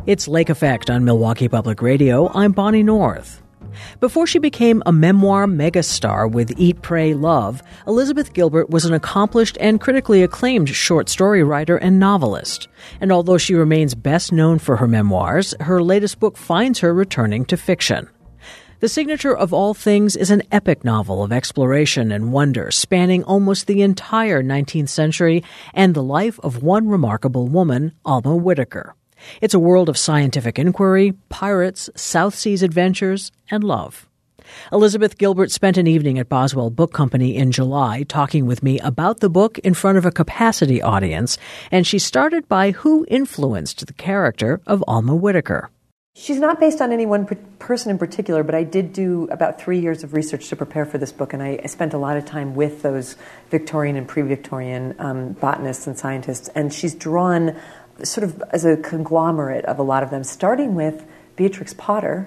It's Lake Effect on Milwaukee Public Radio. I'm Bonnie North. Before she became a memoir megastar with Eat, Pray, Love, Elizabeth Gilbert was an accomplished and critically acclaimed short story writer and novelist. And although she remains best known for her memoirs, her latest book finds her returning to fiction. The Signature of All Things is an epic novel of exploration and wonder spanning almost the entire 19th century and the life of one remarkable woman, Alma Whitaker. It's a world of scientific inquiry, pirates, South Seas adventures, and love. Elizabeth Gilbert spent an evening at Boswell Book Company in July talking with me about the book in front of a capacity audience, and she started by who influenced the character of Alma Whitaker. She's not based on any one person in particular, but I did do about 3 years of research to prepare for this book, and I spent a lot of time with those Victorian and pre-Victorian botanists and scientists, and she's drawn sort of as a conglomerate of a lot of them, starting with Beatrix Potter,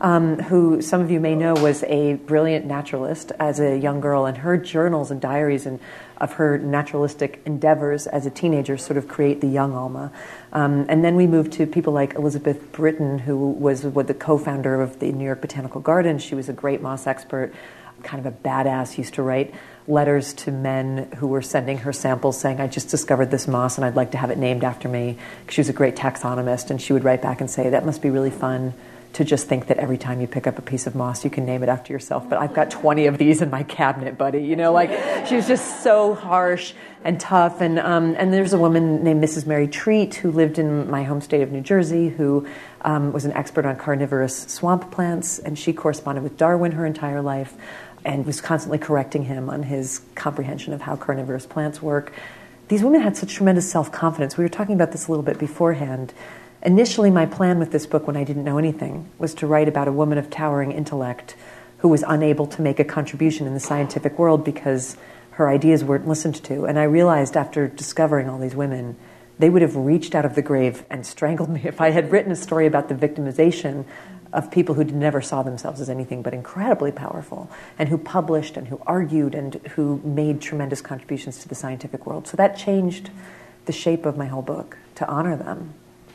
who some of you may know was a brilliant naturalist as a young girl, and her journals and diaries and of her naturalistic endeavors as a teenager sort of create the young Alma. And then we moved to people like Elizabeth Britton, who was the co-founder of the New York Botanical Garden. She was a great moss expert, kind of a badass, used to write letters to men who were sending her samples saying, I just discovered this moss and I'd like to have it named after me. She was a great taxonomist, and she would write back and say, that must be really fun to just think that every time you pick up a piece of moss, you can name it after yourself. But I've got 20 of these in my cabinet, buddy. You know, like, she was just so harsh and tough. And there's a woman named Mrs. Mary Treat who lived in my home state of New Jersey, who was an expert on carnivorous swamp plants, and she corresponded with Darwin her entire life and was constantly correcting him on his comprehension of how carnivorous plants work. These women had such tremendous self-confidence. We were talking about this a little bit beforehand. Initially, my plan with this book, when I didn't know anything, was to write about a woman of towering intellect who was unable to make a contribution in the scientific world because her ideas weren't listened to. And I realized after discovering all these women, they would have reached out of the grave and strangled me if I had written a story about the victimization of people who never saw themselves as anything but incredibly powerful, and who published and who argued and who made tremendous contributions to the scientific world. So that changed the shape of my whole book, to honor them.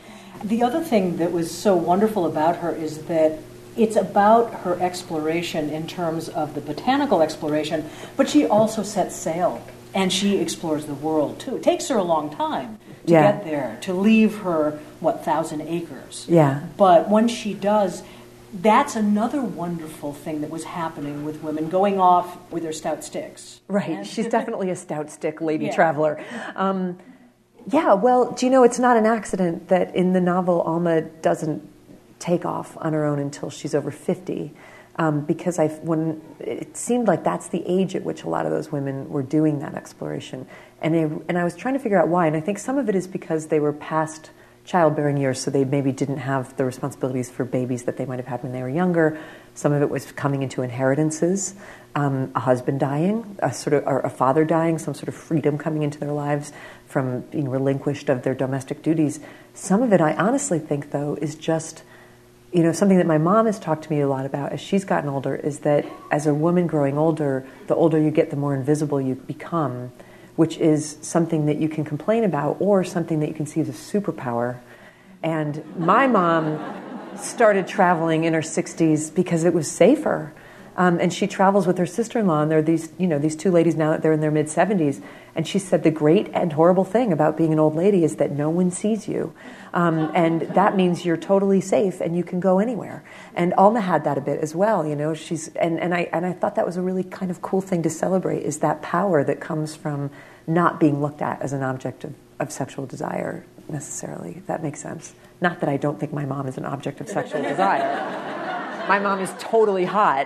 The other thing that was so wonderful about her is that it's about her exploration in terms of the botanical exploration, but she also sets sail and she explores the world too. It takes her a long time to get there, to leave her, 1,000 acres. Yeah. But when she does, that's another wonderful thing that was happening with women going off with their stout sticks. Right. And she's definitely a stout stick lady traveler. Yeah, well, do you know, it's not an accident that in the novel Alma doesn't take off on her own until she's over 50, because when it seemed like that's the age at which a lot of those women were doing that exploration. And I was trying to figure out why, and I think some of it is because they were past childbearing years, so they maybe didn't have the responsibilities for babies that they might have had when they were younger. Some of it was coming into inheritances, a husband dying, or a father dying, some sort of freedom coming into their lives from being relinquished of their domestic duties. Some of it, I honestly think, though, is just, you know, something that my mom has talked to me a lot about as she's gotten older, is that as a woman growing older, the older you get, the more invisible you become, which is something that you can complain about or something that you can see as a superpower. And my mom started traveling in her 60s because it was safer. And she travels with her sister-in-law, and there are these two ladies now that they're in their mid-70s. And she said the great and horrible thing about being an old lady is that no one sees you. And that means you're totally safe and you can go anywhere. And Alma had that a bit as well, you know. I thought that was a really kind of cool thing to celebrate, is that power that comes from not being looked at as an object of sexual desire necessarily, if that makes sense. Not that I don't think my mom is an object of sexual desire. My mom is totally hot.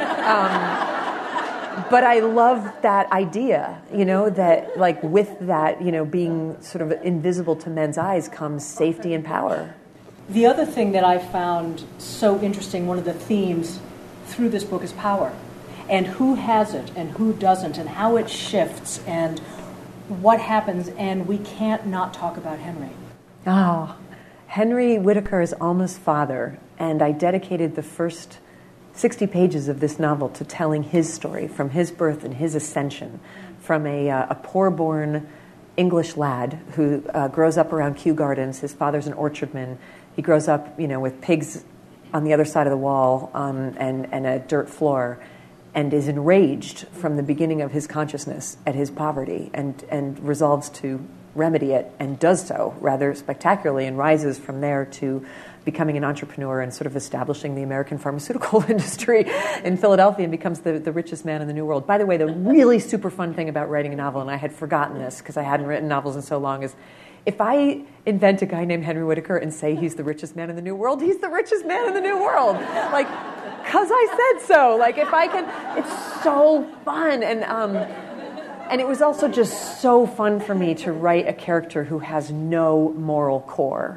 But I love that idea, you know, that like with that, you know, being sort of invisible to men's eyes comes safety and power. The other thing that I found so interesting, one of the themes through this book, is power. And who has it and who doesn't, and how it shifts and what happens. And we can't not talk about Henry. Oh, Henry Whitaker is Alma's father, and I dedicated the first 60 pages of this novel to telling his story, from his birth and his ascension, from a poor-born English lad who grows up around Kew Gardens. His father's an orchardman. he grows up, with pigs on the other side of the wall and a dirt floor, and is enraged from the beginning of his consciousness at his poverty and resolves to remedy it, and does so rather spectacularly, and rises from there to becoming an entrepreneur and sort of establishing the American pharmaceutical industry in Philadelphia, and becomes the richest man in the New World. By the way, the really super fun thing about writing a novel, and I had forgotten this because I hadn't written novels in so long, is if I invent a guy named Henry Whitaker and say he's the richest man in the New World, he's the richest man in the New World. Because I said so. If I can, it's so fun. And it was also just so fun for me to write a character who has no moral core.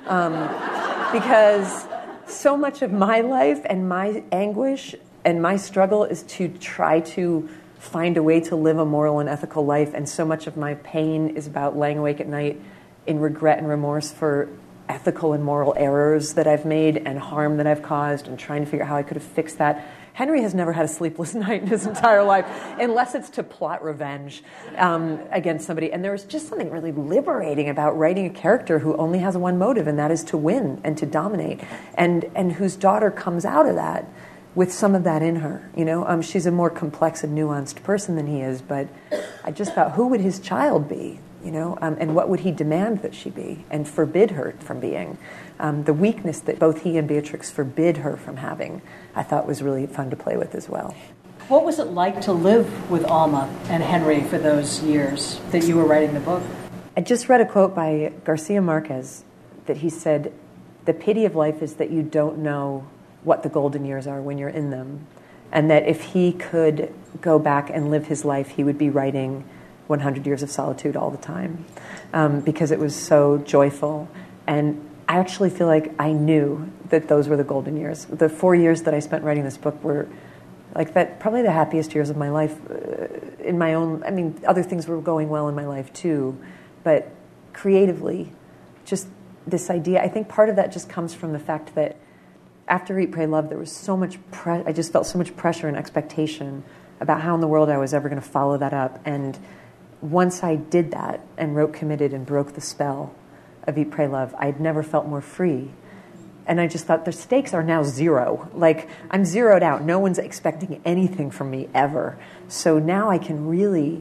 Because so much of my life and my anguish and my struggle is to try to find a way to live a moral and ethical life. And so much of my pain is about laying awake at night in regret and remorse for ethical and moral errors that I've made and harm that I've caused, and trying to figure out how I could have fixed that. Henry has never had a sleepless night in his entire life, unless it's to plot revenge against somebody. And there's just something really liberating about writing a character who only has one motive, and that is to win and to dominate, and whose daughter comes out of that with some of that in her. She's a more complex and nuanced person than he is, but I just thought, who would his child be? And what would he demand that she be and forbid her from being? The weakness that both he and Beatrix forbid her from having, I thought was really fun to play with as well. What was it like to live with Alma and Henry for those years that you were writing the book? I just read a quote by Garcia Marquez that he said, "The pity of life is that you don't know what the golden years are when you're in them." And that if he could go back and live his life, he would be writing 100 Years of Solitude all the time, because it was so joyful. And I actually feel like I knew that those were the golden years. The 4 years that I spent writing this book were probably the happiest years of my life. In my own, other things were going well in my life too, but creatively, just this idea, I think part of that just comes from the fact that after Eat, Pray, Love, there was so much I just felt so much pressure and expectation about how in the world I was ever going to follow that up. And once I did that and wrote Committed and broke the spell of Eat, Pray, Love, I'd never felt more free. And I just thought the stakes are now zero. I'm zeroed out. No one's expecting anything from me ever. So now I can really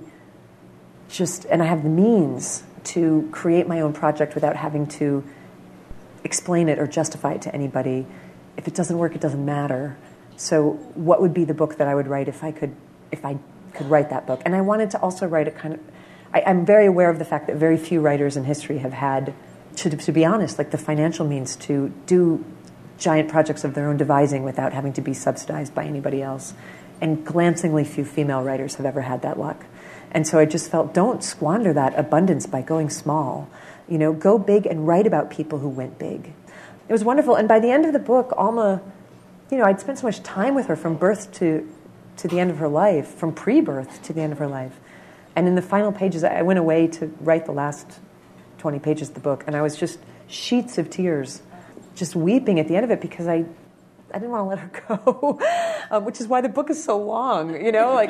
and I have the means to create my own project without having to explain it or justify it to anybody. If it doesn't work, it doesn't matter. So what would be the book that I would write if I could write that book? And I wanted to also write a kind of... I'm very aware of the fact that very few writers in history have had, to be honest, the financial means to do giant projects of their own devising without having to be subsidized by anybody else. And glancingly few female writers have ever had that luck. And so I just felt, don't squander that abundance by going small. Go big and write about people who went big. It was wonderful. And by the end of the book, Alma... I'd spent so much time with her from birth to the end of her life, from pre-birth to the end of her life. And in the final pages, I went away to write the last 20 pages of the book, and I was just sheets of tears, just weeping at the end of it because I didn't want to let her go, which is why the book is so long, I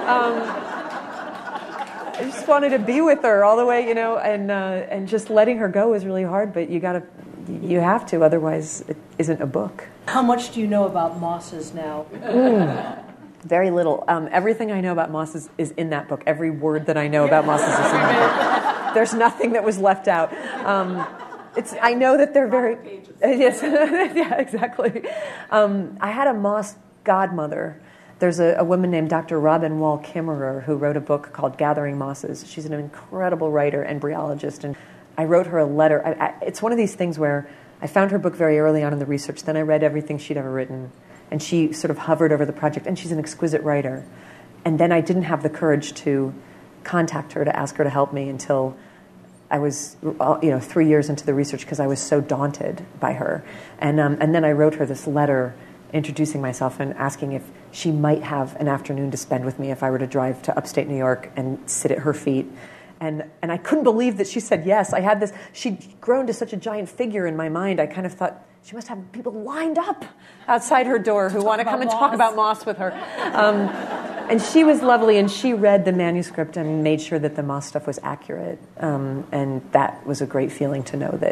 just wanted to be with her all the way, and just letting her go is really hard, but you have to, otherwise it isn't a book. How much do you know about mosses now? Very little. Everything I know about mosses is in that book. Every word that I know about mosses is in that book. There's nothing that was left out. I know that they're very... Yes, yeah, exactly. I had a moss godmother. There's a woman named Dr. Robin Wall Kimmerer who wrote a book called Gathering Mosses. She's an incredible writer and embryologist, and I wrote her a letter. It's one of these things where I found her book very early on in the research. Then I read everything she'd ever written, and she sort of hovered over the project, and she's an exquisite writer. And then I didn't have the courage to contact her to ask her to help me until I was 3 years into the research because I was so daunted by her. And then I wrote her this letter introducing myself and asking if she might have an afternoon to spend with me if I were to drive to upstate New York and sit at her feet. And I couldn't believe that she said yes. I had this, she'd grown to such a giant figure in my mind. I kind of thought, she must have people lined up outside her door who want to come and talk about moss with her. And she was lovely, and she read the manuscript and made sure that the moss stuff was accurate. And that was a great feeling to know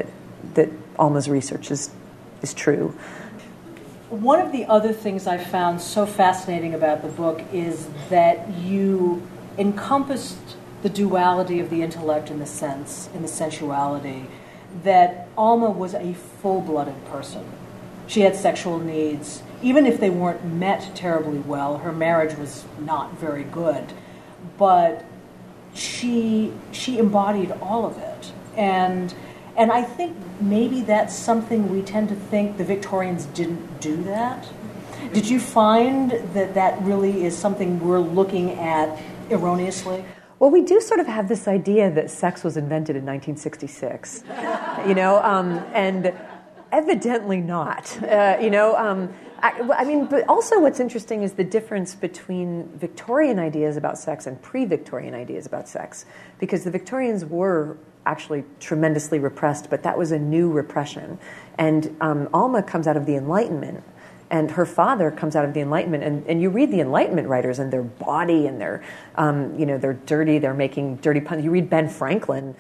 that Alma's research is true. One of the other things I found so fascinating about the book is that you encompassed the duality of the intellect and the sense, and the sensuality, that Alma was a full-blooded person. She had sexual needs. Even if they weren't met terribly well, her marriage was not very good, but she embodied all of it. And I think maybe that's something we tend to think the Victorians didn't do that. Did you find that really is something we're looking at erroneously? Well, we do sort of have this idea that sex was invented in 1966, and evidently not. I mean, but also what's interesting is the difference between Victorian ideas about sex and pre-Victorian ideas about sex, because the Victorians were actually tremendously repressed, but that was a new repression. And Alma comes out of the Enlightenment, and her father comes out of the Enlightenment, and you read the Enlightenment writers and their body and their, they're dirty, they're making dirty puns. You read Ben Franklin,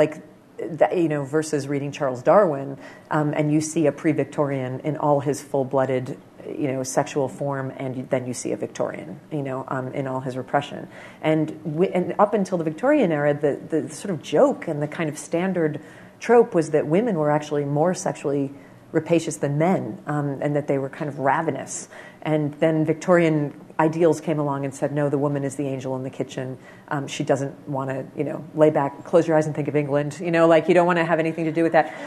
versus reading Charles Darwin, and you see a pre-Victorian in all his full-blooded, sexual form, and then you see a Victorian, in all his repression. And up until the Victorian era, the sort of joke and the kind of standard trope was that women were actually more sexually rapacious than men, and that they were kind of ravenous. And then Victorian ideals came along and said, no, the woman is the angel in the kitchen. She doesn't want to, lay back, close your eyes and think of England. You don't want to have anything to do with that.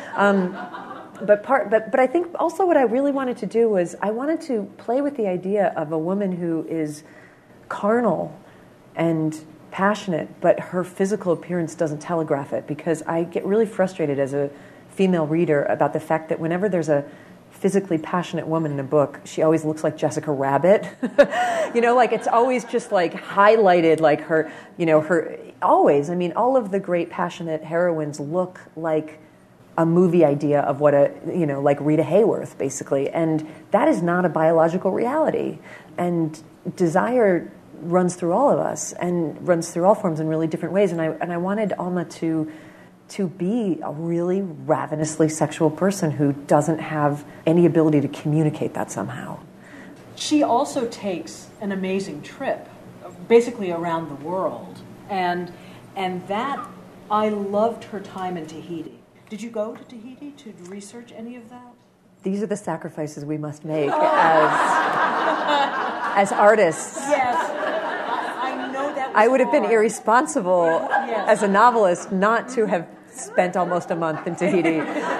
But I think also what I really wanted to do was I wanted to play with the idea of a woman who is carnal and passionate, but her physical appearance doesn't telegraph it, because I get really frustrated as a female reader about the fact that whenever there's a physically passionate woman in a book, she always looks like Jessica Rabbit. It's always just highlighted, her, her, always. I mean, all of the great passionate heroines look like a movie idea of what like Rita Hayworth, basically. And that is not a biological reality. And desire runs through all of us and runs through all forms in really different ways. And I wanted Alma to be a really ravenously sexual person who doesn't have any ability to communicate that somehow. She also takes an amazing trip, basically around the world. And that, I loved her time in Tahiti. Did you go to Tahiti to research any of that? These are the sacrifices we must make as artists. Yes. I know that was I would have been hard. Irresponsible Yes. as a novelist not to have spent almost a month in Tahiti.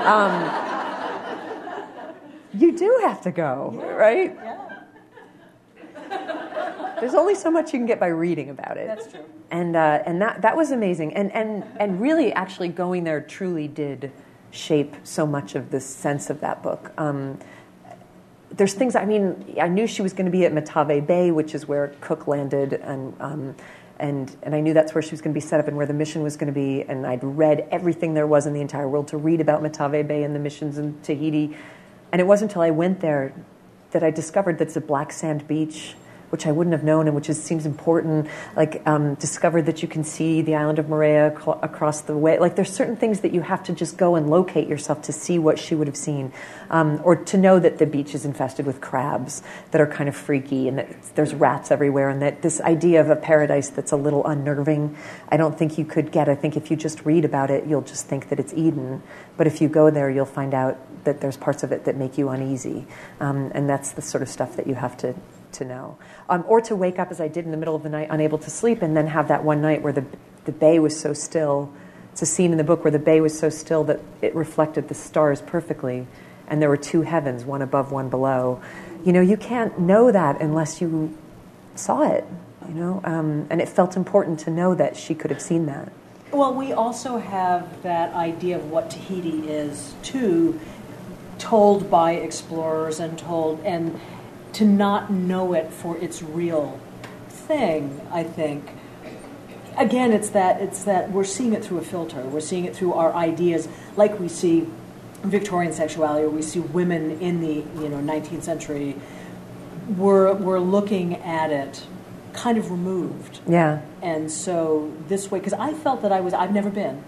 You do have to go, right? Yeah. There's only so much you can get by reading about it. That's true. And that was amazing. And really, actually, going there truly did shape so much of the sense of that book. There's things. I mean, I knew she was going to be at Matave Bay, which is where Cook landed, and I knew that's where she was going to be set up and where the mission was going to be. And I'd read everything there was in the entire world to read about Matave Bay and the missions in Tahiti. And it wasn't until I went there that I discovered that's a black sand beach, which I wouldn't have known and which seems important. Discovered that you can see the island of Moorea across the way. There's certain things that you have to just go and locate yourself to see what she would have seen. Or to know that the beach is infested with crabs that are kind of freaky and that there's rats everywhere, and that this idea of a paradise that's a little unnerving, I don't think you could get. I think if you just read about it, you'll just think that it's Eden. But if you go there, you'll find out that there's parts of it that make you uneasy. And that's the sort of stuff that you have to know. Or to wake up, as I did in the middle of the night, unable to sleep, and then have that one night where the bay was so still. It's a scene in the book where the bay was so still that it reflected the stars perfectly, and there were two heavens, one above, one below. You can't know that unless you saw it, and it felt important to know that she could have seen that. Well, we also have that idea of what Tahiti is, too, told by explorers and to not know it for its real thing, I think. Again, it's that we're seeing it through a filter. We're seeing it through our ideas, like we see Victorian sexuality, or we see women in the 19th century. We're looking at it kind of removed. Yeah. And so this way, because I felt that I've never been,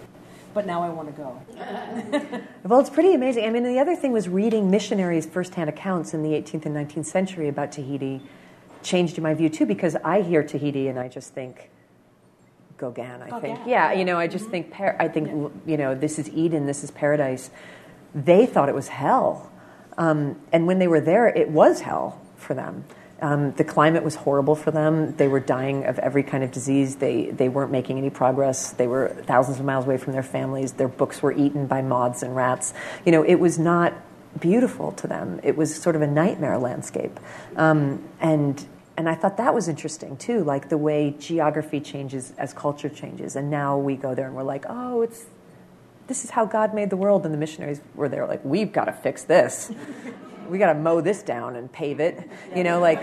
but now I want to go. Well, it's pretty amazing. I mean, the other thing was reading missionaries' firsthand accounts in the 18th and 19th century about Tahiti changed my view, too, because I hear Tahiti and I just think Gauguin, I think. Yeah, you know, I just think, you know, this is Eden, this is paradise. They thought it was hell. And when they were there, it was hell for them. The climate was horrible for them. They were dying of every kind of disease. They weren't making any progress. They were thousands of miles away from their families. Their books were eaten by moths and rats. You know, it was not beautiful to them. It was sort of a nightmare landscape. And I thought that was interesting, too, like the way geography changes as culture changes. And now we go there and we're like, oh, this is how God made the world. And the missionaries were there like, we've got to fix this. We got to mow this down and pave it. You know, like,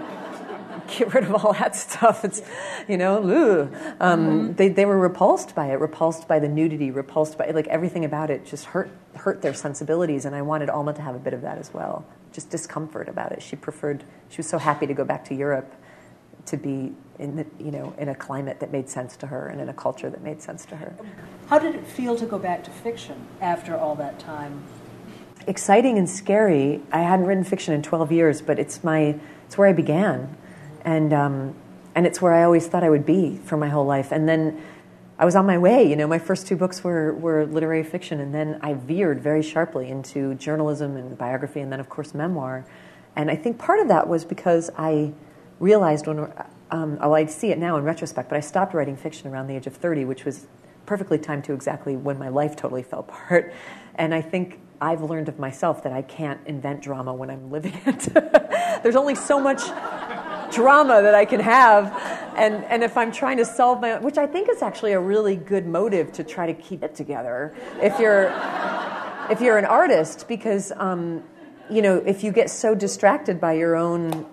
get rid of all that stuff. It's, you know, they were repulsed by it, repulsed by the nudity, repulsed by, like, everything about it just hurt their sensibilities. And I wanted Alma to have a bit of that as well. Just discomfort about it. She was so happy to go back to Europe to be in a climate that made sense to her and in a culture that made sense to her. How did it feel to go back to fiction after all that time? Exciting and scary. I hadn't written fiction in 12 years, but it's where I began. And it's where I always thought I would be for my whole life. And then I was on my way. You know, my first two books were literary fiction, and then I veered very sharply into journalism and biography, and then, of course, memoir. And I think part of that was because I realized I see it now in retrospect, but I stopped writing fiction around the age of 30, which was perfectly timed to exactly when my life totally fell apart. And I think I've learned of myself that I can't invent drama when I'm living it. There's only so much drama that I can have, and if I'm trying to solve my own, which I think is actually a really good motive to try to keep it together if you're an artist, because you know, if you get so distracted by your own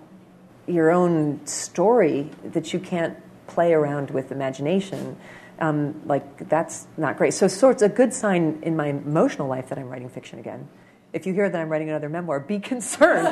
story that you can't play around with imagination, like, that's not great. So it's a good sign in my emotional life that I'm writing fiction again. If you hear that I'm writing another memoir, be concerned.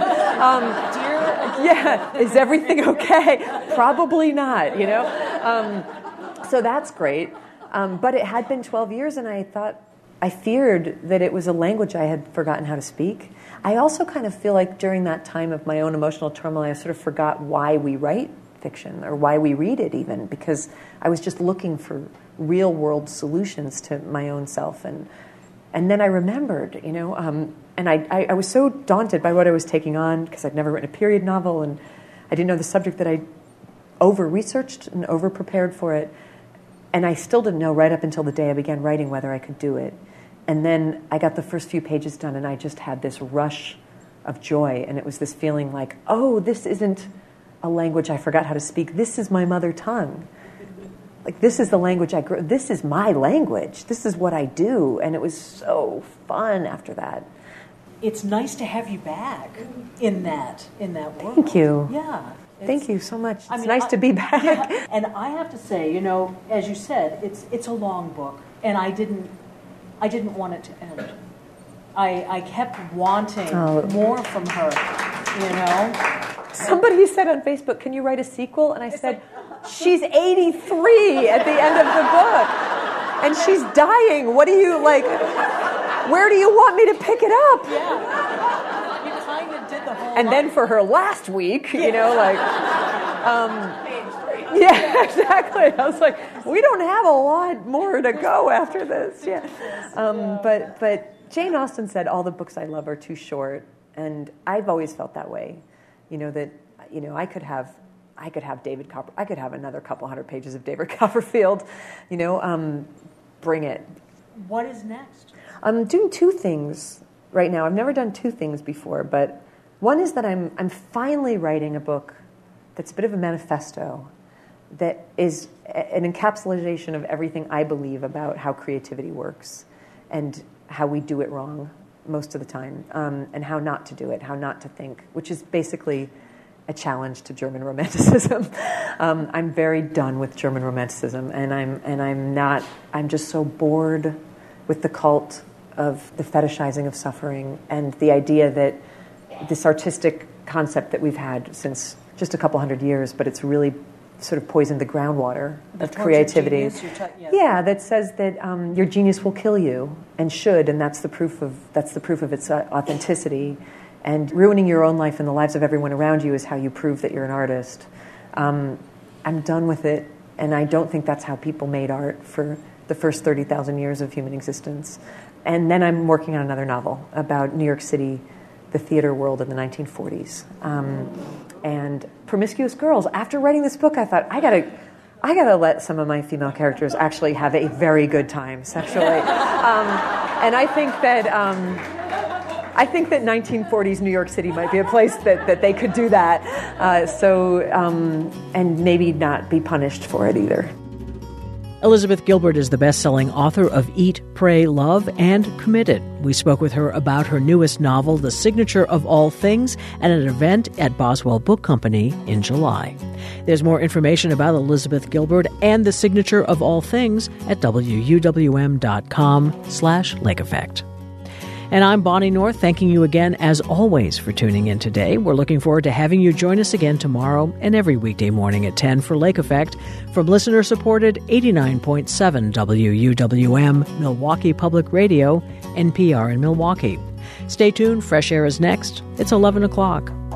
Yeah, is everything okay? Probably not, you know? So that's great. But it had been 12 years, and I feared that it was a language I had forgotten how to speak. I also kind of feel like during that time of my own emotional turmoil, I sort of forgot why we write fiction or why we read it even, because I was just looking for real-world solutions to my own self. And then I remembered, you know, and I was so daunted by what I was taking on because I'd never written a period novel, and I didn't know the subject, that I over-researched and over-prepared for it. And I still didn't know right up until the day I began writing whether I could do it. And then I got the first few pages done, and I just had this rush of joy. And it was this feeling like, oh, this isn't a language I forgot how to speak. This is my mother tongue. Like, this is the language I grew. This is my language. This is what I do. And it was so fun after that. It's nice to have you back in that world. Thank you. Yeah. Thank you so much. It's nice to be back. Yeah, and I have to say, you know, as you said, it's a long book, and I didn't want it to end. I kept wanting more from her, you know. Somebody said on Facebook, "Can you write a sequel?" And I said, "She's 83 at the end of the book, and she's dying. What do you like? Where do you want me to pick it up?" Yeah, you kind of did the whole. And then for her last week, you know, like, yeah, exactly. I was like, we don't have a lot more to go after this. Yeah, but Jane Austen said all the books I love are too short, and I've always felt that way. You know, that, you know, I could have David Copperfield. I could have another couple hundred pages of David Copperfield. You know, bring it. What is next? I'm doing two things right now. I've never done two things before, but one is that I'm finally writing a book that's a bit of a manifesto that is an encapsulation of everything I believe about how creativity works and how we do it wrong most of the time, and how not to do it, how not to think, which is basically a challenge to German Romanticism. I'm very done with German Romanticism, and I'm just so bored with the cult of the fetishizing of suffering and the idea that this artistic concept that we've had since just a couple hundred years, but it's really sort of poisoned the groundwater of creativity. Yeah, that says that your genius will kill you and should, and that's the proof of its authenticity. And ruining your own life and the lives of everyone around you is how you prove that you're an artist. I'm done with it, and I don't think that's how people made art for the first 30,000 years of human existence. And then I'm working on another novel about New York City, the theater world in the 1940s. And promiscuous girls. After writing this book, I thought, I gotta let some of my female characters actually have a very good time sexually. And I think that 1940s New York City might be a place that they could do that. And maybe not be punished for it either. Elizabeth Gilbert is the best-selling author of Eat, Pray, Love, and Committed. We spoke with her about her newest novel, The Signature of All Things, at an event at Boswell Book Company in July. There's more information about Elizabeth Gilbert and The Signature of All Things at wuwm.com/Lake Effect. And I'm Bonnie North, thanking you again, as always, for tuning in today. We're looking forward to having you join us again tomorrow and every weekday morning at 10 for Lake Effect from listener-supported 89.7 WUWM, Milwaukee Public Radio, NPR in Milwaukee. Stay tuned. Fresh Air is next. It's 11 o'clock.